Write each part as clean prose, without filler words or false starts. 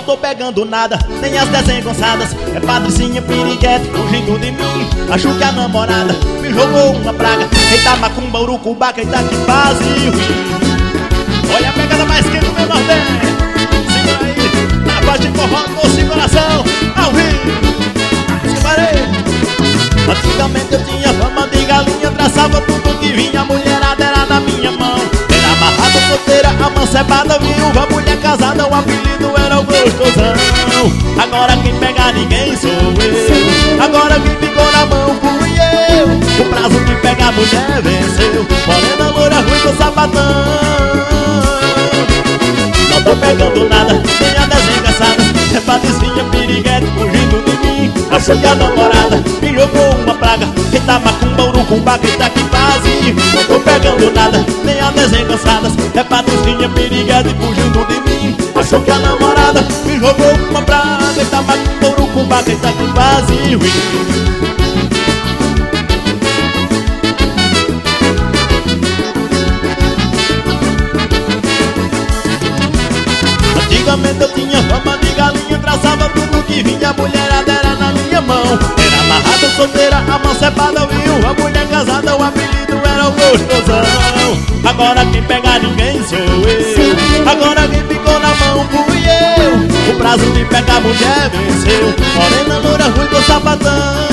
Não tô pegando nada, nem as desengonçadas. É Patricinha Piriguete fugindo de mim. Acho que a namorada me jogou uma praga. Eita macumba, urucubá, quem tá que faz olha a pegada mais quente do meu Nordeste. Segura aí, na parte de forró, doce coração, ao vivo. Segura aí. Antigamente eu tinha fama de galinha, traçava tudo que vinha, a mulherada era na minha mão. Era amarrada, solteira, amancebada, viúva, mulher casada, o apelido era o Gostosão. Agora quem pega ninguém sou eu, agora quem ficou na mão fui eu. O prazo de pegar a mulher venceu, morena, loira, ruiva, sapatão. Não tô pegando nada, nem a desengraçada. É Patricinha Piriguete fugindo de mim. Acho que a namorada me jogou uma praga. Quem tá macumba, urucumba, quem tá que faz. Não tô pegando nada, nem a desengraçadas. É Patricinha Piriguete fugindo de mim. Acho que a namorada me jogou uma praga. Quem tá macumba, urucumba, quem tá que faz. Antigamente eu tinha fama de galinha, traçava tudo que vinha, a mulherada era na minha mão. Era amarrada, solteira, amancebada, viúva, mulher casada, o apelido era o Gostosão. Agora quem pega ninguém sou eu, agora quem ficou na mão fui eu. O prazo de pegar a mulher venceu, morena, loira, ruiva, sapatão.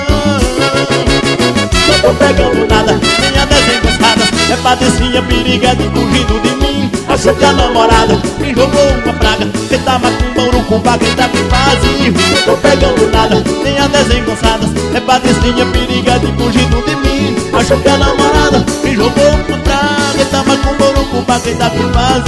Não tô pegando nada, nem a desencostadas. É Patricinha Piriguete fugindo de mim. Acho que a namorada me jogou uma praga. Quem tá macumba, urucumba, quem tá que faz. Não tô pegando nada, nem a desengonçadas. É Patricinha Piriguete fugindo de mim. Acho que a namorada me jogou uma praga. Quem tá macumba, urucumba, quem tá que faz.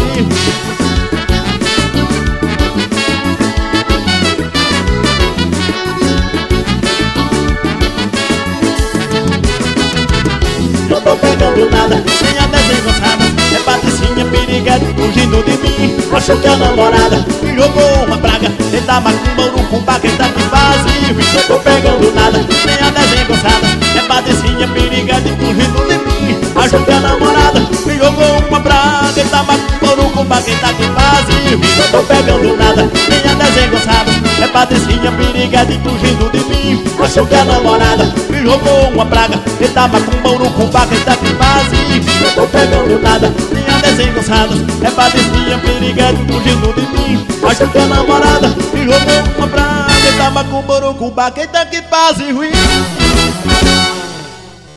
Não tô pegando nada, nem a desengonçadas. É Patricinha Piriguete fugindo de mim. Acho que a namorada me jogou uma praga. Quem tá macumba, urucumba, quem tá que faz. Não tô pegando nada, nem a desengonçadas. É Patricinha Piriguete fugindo de mim. Acho que a namorada me jogou uma praga. Quem tá macumba, urucumba, quem tá que faz. Não tô pegando nada, nem a desengonçadas. É Patricinha Piriguete fugindo de mim. Acho que a namorada me jogou uma praga. Quem tá macumba, urucumba, quem tá que faz. Não tô pegando nada, nem a desengonçadas. É Patricinha Piriguete fugindo de mim. Acho que a namorada me jogou uma praga. Quem tá macumba, urucumba, quem tá que faz.